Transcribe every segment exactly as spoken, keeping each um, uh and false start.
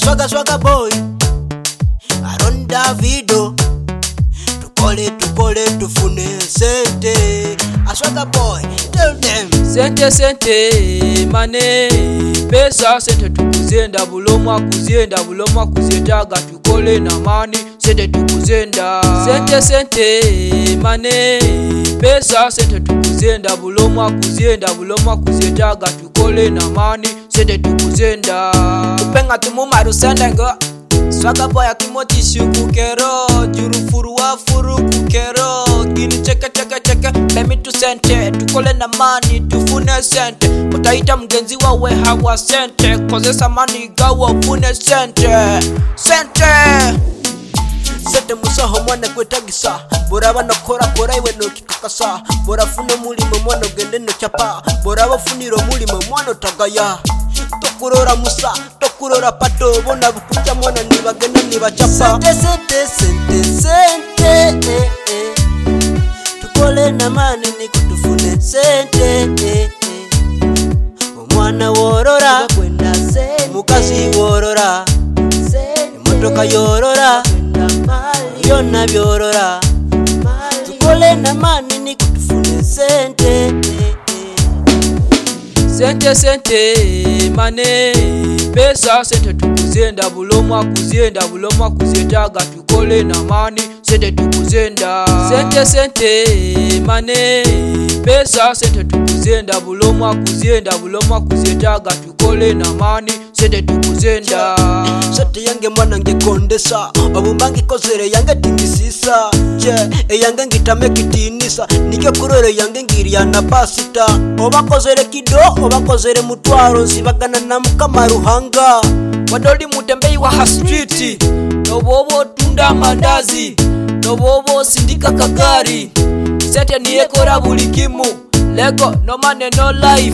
Swaga swaga boy Aronda video Tukole tukole tufune sente. Aswaga boy, tell them sente sente mane pesa sente tukuzenda bulomwa kuzenda bulomwa kuzetaga tukole na mani sente tukuzenda sente sente mane pesa sente tukuzenda bulomwa kuzenda bulomwa kuzetaga tukole na mani sente tukuzenda upenga tumumaru sendengo Swaga boy akimotishu kukero jurufuru wa furu kukero gini cheke cheke cheke lemi tu sente tukole na mani tufune sente utaita mgenzi wawe hawa sente kozesa mani gawa fune sente sente sente musaho mwana kwetagisa bora banakora kora iwe no kikakasa bora fune mulimo mwana gende no chapa bora bafuniro mulimo mwana tagaya tokurora musa tokurora pato bona bukucha mwana nibagenda nibachapa sente sente sente sente eh, eh. Tukole na mani nikutufune sente eh, eh. Omwana worora kwenda sente mukazi worora sente motoka yorora kwenda mali yona byorora tukole na mani nikutufune sente eh, eh. Sente sente mane pesa sente tukuzenda bulomwa kuzenda bulomwa kuzetaga tukole na mani sente tukuzenda sente sente mane pesa sente tukuzenda bulomwa kuzenda bulomwa kuzetaga tukole na mani sente tukuzenda sente yange mwana ngekondesa obumbangi kozere yange tingisisa je eyange ngitame kitinisa nike kurore yange ngiriya na pasita obakozere kido obakozere mutwaro zibagana na mukamaruhanga wadoli mutembei wa ha street nobobo tunda mandazi nobobo sindika kagari sente niyekora bulikimu lego no money no life.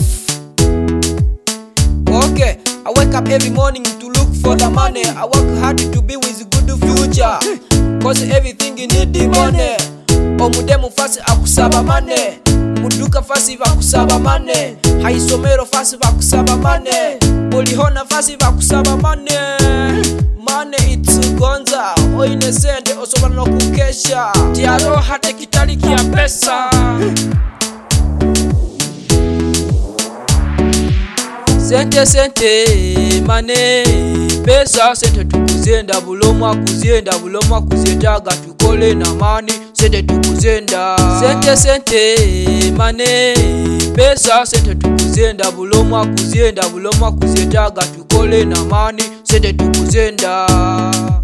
Okay, I wake up every morning to look for the money. I work hard to be with good future cause everything you need the money. Omudemu fasi akusaba money muduka fasi bakusaba money haisomero fasi bakusaba money bolihona fasi bakusaba money money it's gonza oine sente osobana no kukesha tiaro hate kitaliki ya pesa sente sente mane pesa sente tukuzenda bulomwa kuzenda bulomwa kuzetaga tukole na mani sente tukuzenda sente sente mane pesa sente tukuzenda bulomwa kuzenda bulomwa kuzetaga tukole na mani sente tukuzenda